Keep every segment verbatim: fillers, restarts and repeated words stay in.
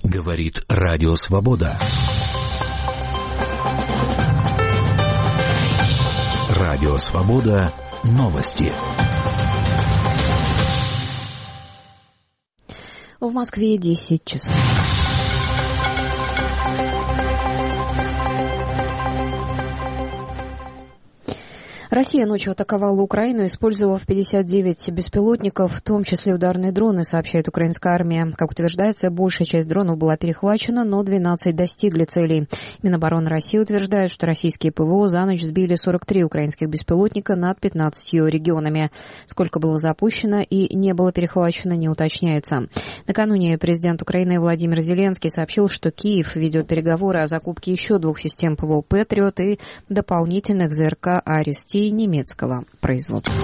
Говорит Радио Свобода. Радио Свобода. Новости. В Москве десять часов. Россия ночью атаковала Украину, использовав пятьдесят девять беспилотников, в том числе ударные дроны, сообщает украинская армия. Как утверждается, большая часть дронов была перехвачена, но двенадцать достигли целей. Минобороны России утверждает, что российские ПВО за ночь сбили сорок три украинских беспилотника над пятнадцатью регионами. Сколько было запущено и не было перехвачено, не уточняется. Накануне президент Украины Владимир Зеленский сообщил, что Киев ведет переговоры о закупке еще двух систем ПВО «Патриот» и дополнительных ЗРК «Арис-Ти» немецкого производства.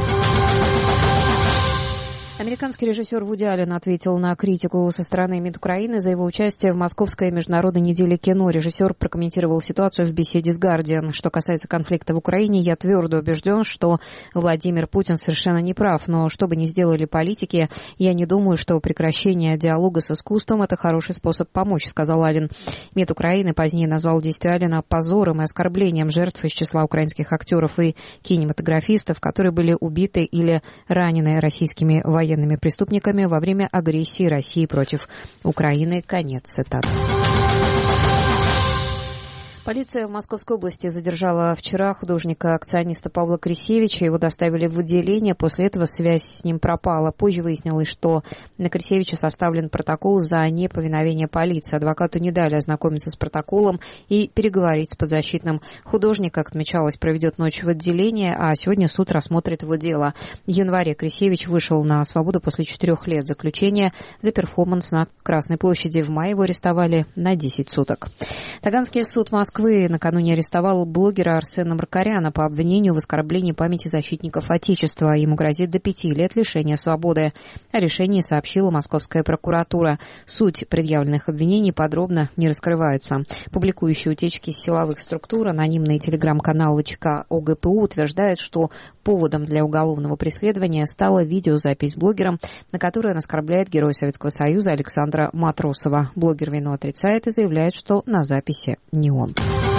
Американский режиссер Вуди Аллен ответил на критику со стороны МИД Украины за его участие в Московской международной неделе кино. Режиссер прокомментировал ситуацию в беседе с «Гардиан». Что касается конфликта в Украине, я твердо убежден, что Владимир Путин совершенно не прав. Но что бы ни сделали политики, я не думаю, что прекращение диалога с искусством – это хороший способ помочь, сказал Аллен. МИД Украины позднее назвал действия Аллена позором и оскорблением жертв из числа украинских актеров и кинематографистов, которые были убиты или ранены российскими военными военными преступниками во время агрессии России против Украины. Конец цитаты. Полиция в Московской области задержала вчера художника-акциониста Павла Крисевича. Его доставили в отделение. После этого связь с ним пропала. Позже выяснилось, что на Крисевича составлен протокол за неповиновение полиции. Адвокату не дали ознакомиться с протоколом и переговорить с подзащитным. Художник, как отмечалось, проведет ночь в отделении, а сегодня суд рассмотрит его дело. В январе Крисевич вышел на свободу после четырех лет заключения за перформанс на Красной площади. В мае его арестовали на десять суток. Таганский суд Москвы накануне арестовал блогера Арсена Маркаряна по обвинению в оскорблении памяти защитников Отечества. Ему грозит до пяти лет лишения свободы. О решении сообщила Московская прокуратура. Суть предъявленных обвинений подробно не раскрывается. Публикующие утечки силовых структур, анонимный телеграм-канал ВЧК ОГПУ утверждает, что поводом для уголовного преследования стала видеозапись блогером, на которой он оскорбляет Героя Советского Союза Александра Матросова. Блогер вину отрицает и заявляет, что на записи не он.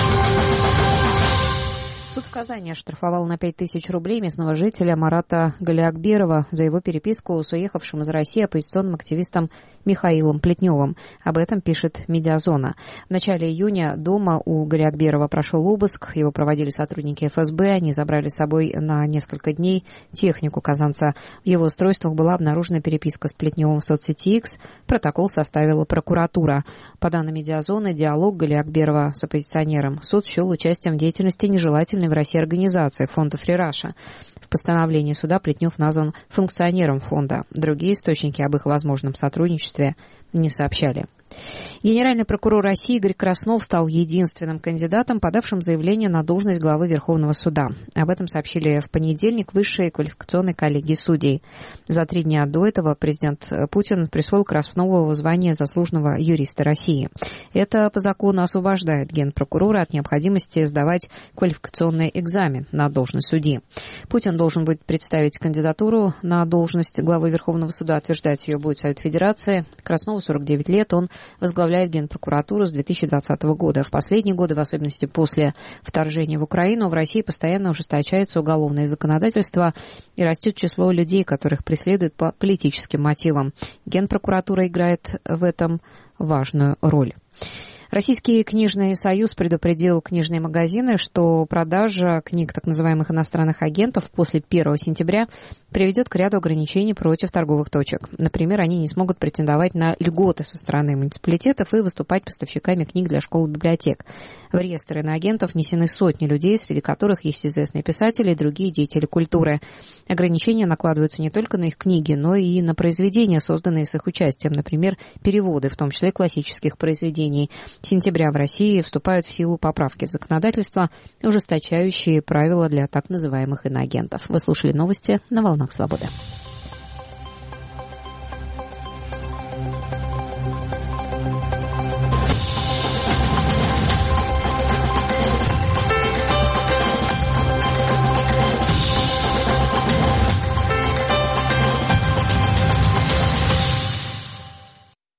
Суд в Казани оштрафовал на пять тысяч рублей местного жителя Марата Галиакберова за его переписку с уехавшим из России оппозиционным активистом Михаилом Плетневым. Об этом пишет «Медиазона». В начале июня дома у Галиакберова прошел обыск. Его проводили сотрудники эф эс бэ. Они забрали с собой на несколько дней технику казанца. В его устройствах была обнаружена переписка с Плетневым в соцсети X. Протокол составила прокуратура. По данным «Медиазоны», диалог Галиакберова с оппозиционером суд счел участием в деятельности нежелательной в России организации фонда Free Russia. В постановлении суда Плетнев назван функционером фонда. Другие источники об их возможном сотрудничестве не сообщали. Генеральный прокурор России Игорь Краснов стал единственным кандидатом, подавшим заявление на должность главы Верховного суда. Об этом сообщили в понедельник высшей квалификационной коллегии судей. За три дня до этого президент Путин присвоил Краснову звание заслуженного юриста России. Это по закону освобождает генпрокурора от необходимости сдавать квалификационный экзамен на должность судьи. Путин должен будет представить кандидатуру на должность главы Верховного суда. Утверждать ее будет Совет Федерации. Краснову сорок девять лет, он возглавляет Генпрокуратуру с две тысячи двадцатого года. В последние годы, в особенности после вторжения в Украину, в России постоянно ужесточается уголовное законодательство и растет число людей, которых преследуют по политическим мотивам. Генпрокуратура играет в этом важную роль. Российский книжный союз предупредил книжные магазины, что продажа книг так называемых иностранных агентов после первого сентября приведет к ряду ограничений против торговых точек. Например, они не смогут претендовать на льготы со стороны муниципалитетов и выступать поставщиками книг для школ и библиотек. В реестр иноагентов внесены сотни людей, среди которых есть известные писатели и другие деятели культуры. Ограничения накладываются не только на их книги, но и на произведения, созданные с их участием, например, переводы, в том числе классических произведений. С сентября в России вступают в силу поправки в законодательство, ужесточающие правила для так называемых иноагентов. Вы слушали новости на «Волнах Свободы».